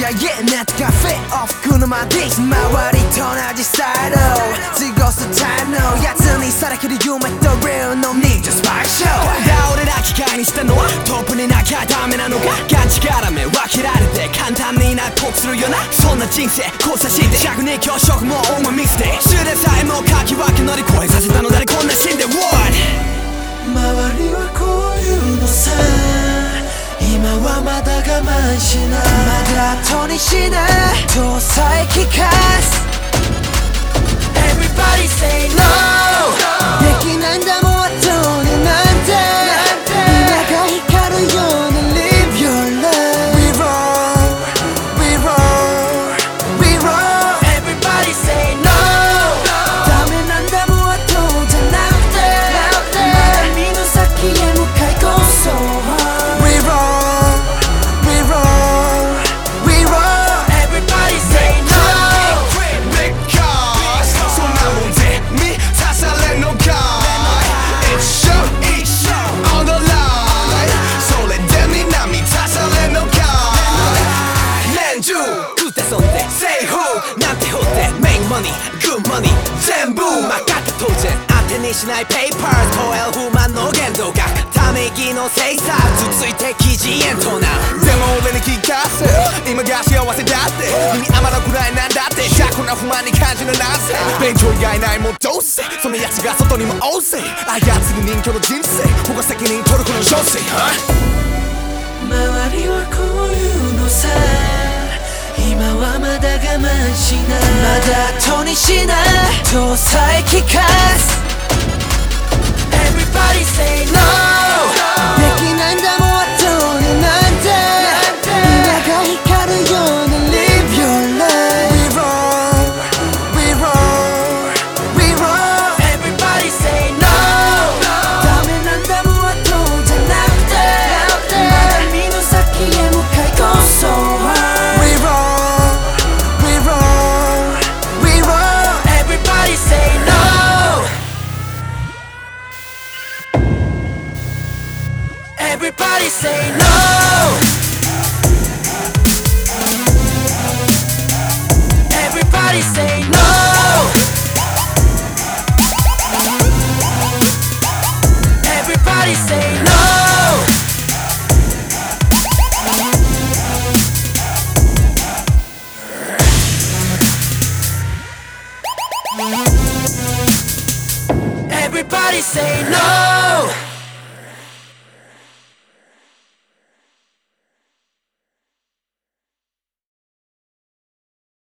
시야에 넷 카페 오프車で周りと同じスタイル過ごすタイムのやつにさらける夢と real no need to spark show 俺ら機械にしたのはトップになきゃダメなのかガチ絡め分けられて簡単に納得するよなそんな人生交差して100年教職もお前ミスで主でさえも書き分け乗り越えさせたの誰こんな死んで What 周りはこういうのさ今はまだ我慢しないまだ後にしないとさえ聞かす Everybody say no できないんだもん後になんて今が光るように Live your life We roll, we roll, we roll Everybody say no ダメなんだもん後じゃなくてまだ見ぬ先へ向かいこそ We roll, we roll, we roll Everybody say no Because そんなもんぜ見さされんのかIt's show, on the line それでみんな見さされんのか年中打ってそんで Say who なんてほってMake money, good money 全部任って当然当てにしない Papers 12不満の限度額ため息の精査つついて記事へとなでも俺に聞かせ今が幸せだって意味余らくらいなんだってじゃあこんな不満に感じるなぜ勉強以外ないもんどうせそのやつが外にも大勢操る人気の人生他責任取るこの小生周りはこういうのさ今はまだ我慢しないまだ後にしないとさえ聞かす Everybody say no できないんだもん後になんて今が光るように Live your life We roll, we roll, we roll Everybody say no ダメなんだもん後じゃなくてまだ見ぬ先へ向かいこそ We roll, we roll, we roll Everybody say no Everybody say no Everybody say no Everybody say no Everybody say